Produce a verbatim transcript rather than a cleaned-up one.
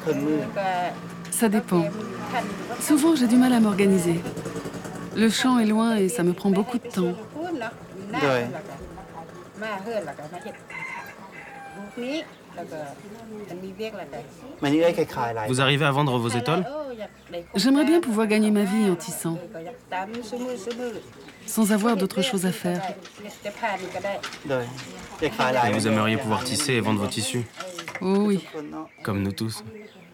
Ça dépend. Souvent, j'ai du mal à m'organiser. Le champ est loin et ça me prend beaucoup de temps. โดยมาเฮือนแล้วก็มาเฮ็ดลูกนี้แล้วก็มันมีเวียกแล้วก็มันนี่ได้คล้ายๆหลาย Vous arrivez à vendre vos étoiles? เอออยากได้คน J'aimerais bien pouvoir gagner ma vie en tissant, ก็อยากตามซุมื้อซุมื้อ sans avoir d'autre chose à faire. เฮ็ดแต่ผ้านี่ก็ได้โดยคล้ายๆหลาย Et vous aimeriez pouvoir tisser et vendre vos tissus, Oh oui. คนเนาะ comme nous tous.